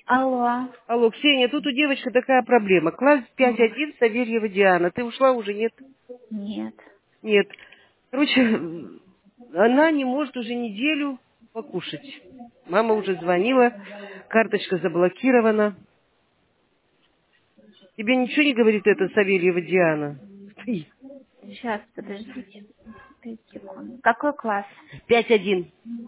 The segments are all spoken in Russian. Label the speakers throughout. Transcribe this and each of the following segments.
Speaker 1: Алло.
Speaker 2: Алло, Ксения, тут у девочки такая проблема. Класс 5.1, Савельева Диана. Ты ушла уже, нет?
Speaker 1: Нет.
Speaker 2: Нет. Короче, она не может уже неделю покушать. Мама уже звонила, карточка заблокирована. Тебе ничего не говорит это Савельева Диана?
Speaker 1: Сейчас, подождите. 5 секунд. Какой класс?
Speaker 2: 5.1.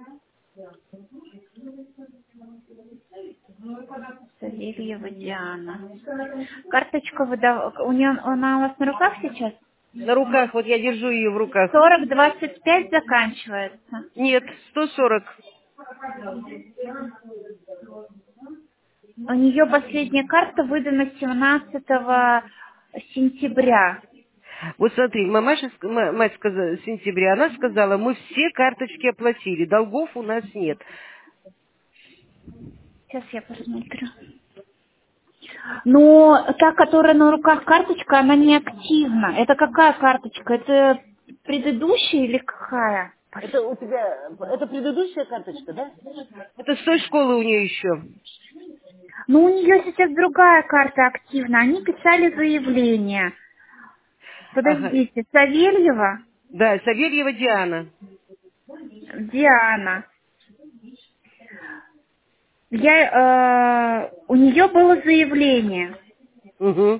Speaker 1: Савельева Диана. Карточка у нее, она у вас на руках сейчас?
Speaker 2: На руках, вот я держу ее в руках.
Speaker 1: 40-25 заканчивается.
Speaker 2: Нет, 140.
Speaker 1: У нее последняя карта выдана 17 сентября.
Speaker 2: Вот смотри, мать сказала, в сентябре, она сказала, мы все карточки оплатили, долгов у нас нет.
Speaker 1: Сейчас я посмотрю. Но та, которая на руках карточка, она не активна. Это какая карточка? Это предыдущая или какая?
Speaker 2: Это у тебя, это предыдущая карточка, да? Это с той школы у нее еще.
Speaker 1: Ну, у нее сейчас другая карта активна. Они писали заявление.
Speaker 2: Ага.
Speaker 1: Подождите, Савельева
Speaker 2: Да, Савельева Диана.
Speaker 1: Диана. У нее было заявление.
Speaker 2: Угу.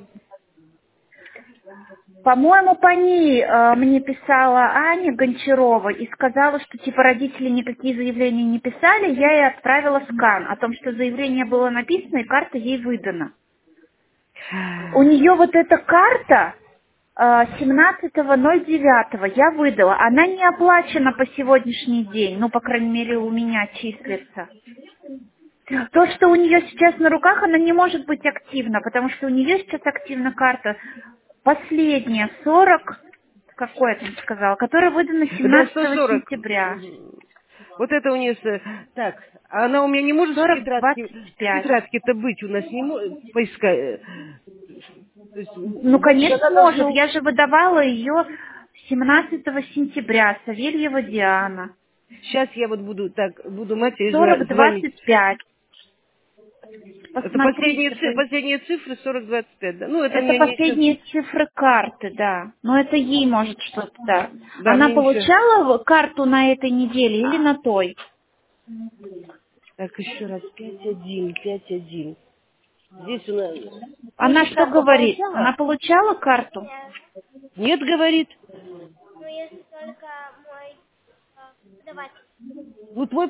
Speaker 1: По-моему, по ней мне писала Аня Гончарова и сказала, что типа родители никакие заявления не писали, я ей отправила скан о том, что заявление было написано и карта ей выдана. У нее вот эта карта 17.09 я выдала. Она не оплачена по сегодняшний день, ну, по крайней мере, у меня числится. То, что у нее сейчас на руках, она не может быть активна, потому что у нее сейчас активна карта последняя, 40, какой я там сказала, которая выдана
Speaker 2: Да,
Speaker 1: 17
Speaker 2: 140.
Speaker 1: сентября.
Speaker 2: Мгм. Вот это у нее... Так, она у меня не может в
Speaker 1: 40-25.
Speaker 2: тетрадке-то быть, у нас не может поискать. То есть,
Speaker 1: Ну, конечно,
Speaker 2: она
Speaker 1: может.
Speaker 2: должна...
Speaker 1: Я же выдавала ее 17 сентября, Савельева Диана.
Speaker 2: Сейчас я вот буду буду матери звонить.
Speaker 1: 40-25.
Speaker 2: Это последние,
Speaker 1: Посмотрите.
Speaker 2: последние цифры 40-25, да? Ну, это
Speaker 1: Это
Speaker 2: мне ничего...
Speaker 1: последние цифры карты, да. Но это ей может что-то, да.
Speaker 2: Да,
Speaker 1: Она
Speaker 2: мне ничего.
Speaker 1: получала карту на этой неделе или на той?
Speaker 2: Так, еще раз, 5.1, 5.1. Здесь у нас... Ты
Speaker 1: Она
Speaker 2: же
Speaker 1: что
Speaker 2: карту
Speaker 1: говорит? Она
Speaker 2: получала?
Speaker 1: получала карту?
Speaker 2: Нет, говорит. Ну, твой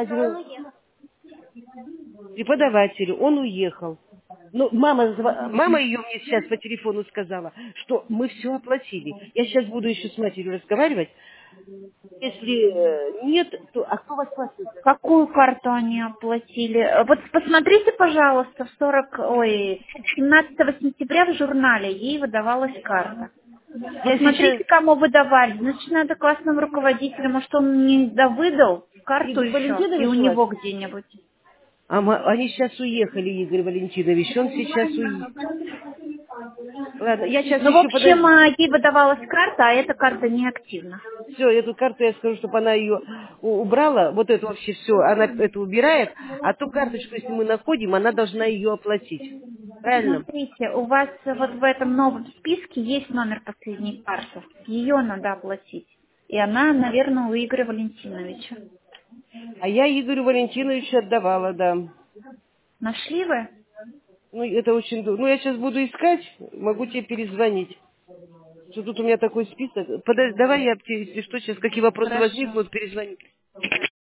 Speaker 2: преподаватель, он уехал. Ну, мама ее мне сейчас по телефону сказала, что мы все оплатили. Я сейчас буду еще с матерью разговаривать. Если нет, то... А кто вас платит?
Speaker 1: Какую карту они оплатили? Вот посмотрите, пожалуйста, 17 сентября в журнале ей выдавалась карта.
Speaker 2: Я сейчас...
Speaker 1: Посмотрите, кому выдавали. Значит, надо классным руководителям, может, он не довыдал карту
Speaker 2: Игорь
Speaker 1: еще, и у
Speaker 2: Валентинович у вас?
Speaker 1: него где-нибудь.
Speaker 2: Они сейчас уехали, Игорь Валентинович. Он сейчас уедет. Ладно, я сейчас
Speaker 1: Ну, в
Speaker 2: еще
Speaker 1: общем,
Speaker 2: подожду.
Speaker 1: ей выдавалась карта, а эта карта не активна.
Speaker 2: Все, эту карту я скажу, чтобы она ее убрала. Вот это вообще все, она это убирает. А ту карточку, если мы находим, она должна ее оплатить. Правильно?
Speaker 1: Посмотрите, у вас вот в этом новом списке есть номер последней карты. Ее надо оплатить. И она, наверное, у Игоря Валентиновича.
Speaker 2: А я Игорю Валентиновичу отдавала, да.
Speaker 1: Нашли вы?
Speaker 2: Ну, это очень... Ну, я сейчас буду искать, могу тебе перезвонить. Что тут у меня такой список. Подожди, давай я тебе, если что, сейчас какие вопросы
Speaker 1: Хорошо.
Speaker 2: возникнут, перезвоню.